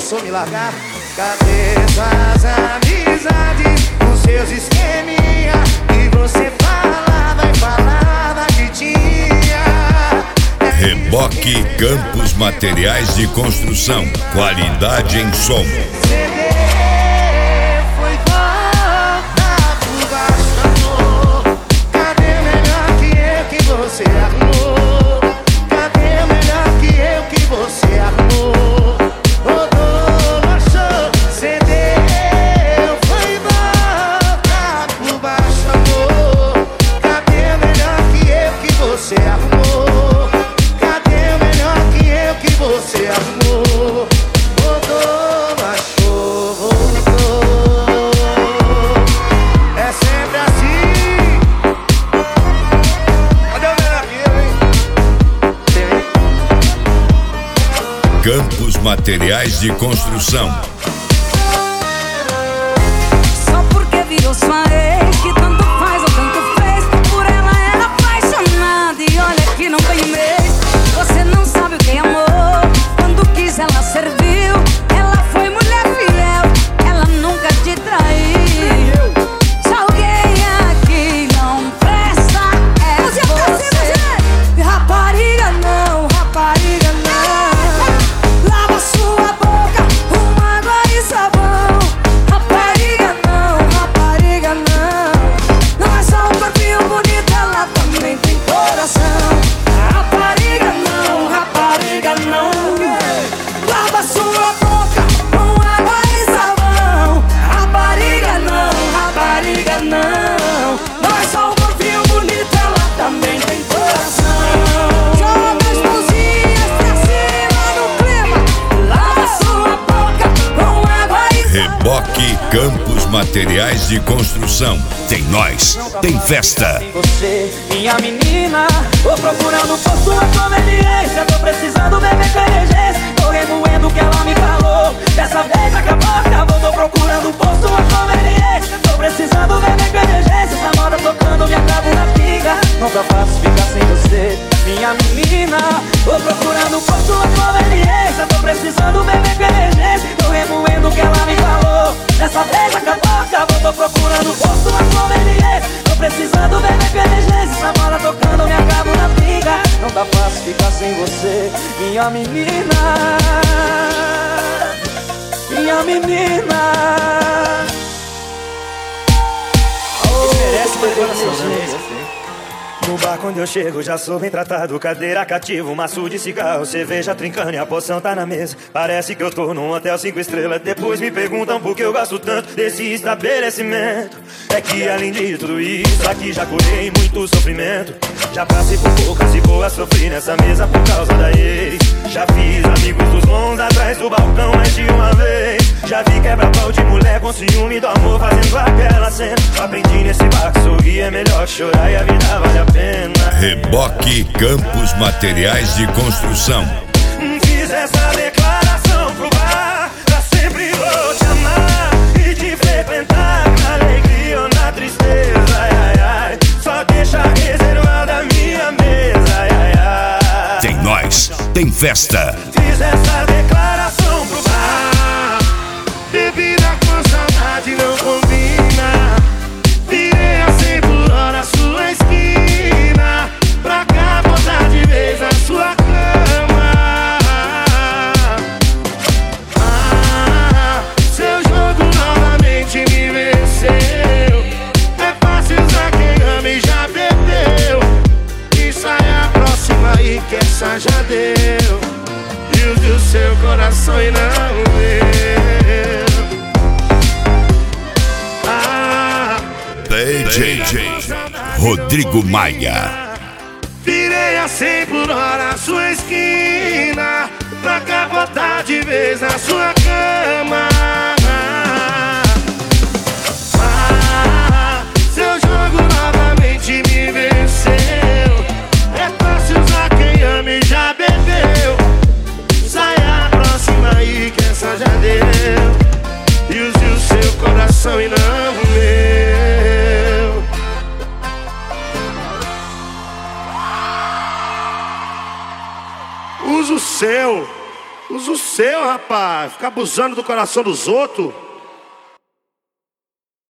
pensou me largar? Cadê suas amizades, os seus esqueminha que você falava e falava que tinha? Reboque Campos Materiais de Construção. Qualidade em som. Você arrumou? Cadê o melhor que eu que você arrumou? Rodou, baixou, cedeu, foi embora por baixo, amor. Cadê o melhor que eu que você arrumou? Cadê o melhor que eu que você arrumou? Rodou, baixou, voltou. É sempre assim. Campos Materiais de Construção. Só porque virou sua ex, que tanto faz ou tanto fez, por ela era apaixonada e olha que não tem mês. Você não sabe o que é amor, quando quis ela serviu. Ela foi mulher fiel, ela nunca te traiu. Se alguém aqui não presta, é você. Rapariga não, rapariga não. Lava sua boca com água e sabão. Rapariga não. Não é só um corpinho bonito, ela também tem coração. Rapariga não. Lava sua boca com água e sabão. Rapariga não. Não é só um corpinho bonito, ela também tem coração. Joga as mãozinhas pra cima no clima. Lava sua boca com água e sabão. Reboque Campos Materiais de Construção. Tem nós, tem festa. Você, minha menina, tô procurando por sua conveniência. Tô precisando beber com emergência. Tô remoendo o que ela me falou. Dessa vez acabou. Tô procurando por sua conveniência. Tô precisando beber com emergência. Essa moda tocando, me acabo na pinga. Não tá fácil ficar sem você, minha menina. Tô procurando por sua conveniência. Tô precisando beber com emergência. Tô remoendo o que ela me falou. Dessa vez acabou. Tô procurando por sua conveniência. Tô precisando beber com emergência. Essa moda tocando, me acabo na pinga. Não tá fácil ficar sem você, minha menina. Minha menina. Merece uma coração, né? No bar quando eu chego já sou bem tratado. Cadeira cativa, um maço de cigarro, cerveja trincando e a poção tá na mesa. Parece que eu tô num hotel 5 estrelas. Depois me perguntam por que eu gosto tanto desse estabelecimento. É que além de tudo isso, aqui já colhei muito sofrimento. Já passei por poucas e boas, sofri nessa mesa por causa da ex. Já fiz amigos dos bons atrás do balcão mais de uma vez. Já vi quebra-pau de mulher com ciúme do amor fazendo aquela cena. Aprendi nesse bar que sorrir é melhor que chorar e a vida vale a pena. Reboque Campos Materiais de Construção. Fiz essa declaração pro bar, pra sempre vou te amar e te frequentar na alegria ou na tristeza, ai, ai, ai. Só deixa reservada a minha mesa, ai, ai, ai. Tem nós, tem festa. Fiz essa declaração pro bar, bebida com saudade não combina. Virei a 100 por hora sua esquina, pra cá botar de vez a sua cama. Seu jogo novamente me venceu. É fácil usar quem ama e já perdeu. E sai a próxima aí que essa já deu. E use o seu coração e não meu. DJ Rodrigo Maia. Virei a 100 por hora a sua esquina, pra capotar de vez na sua cama. Seu jogo novamente me venceu. É fácil usar quem ama e já bebeu. Sai a próxima aí que essa já deu. E use o seu coração e não o meu. Usa o seu Usa o seu, rapaz. Ficar abusando do coração dos outros.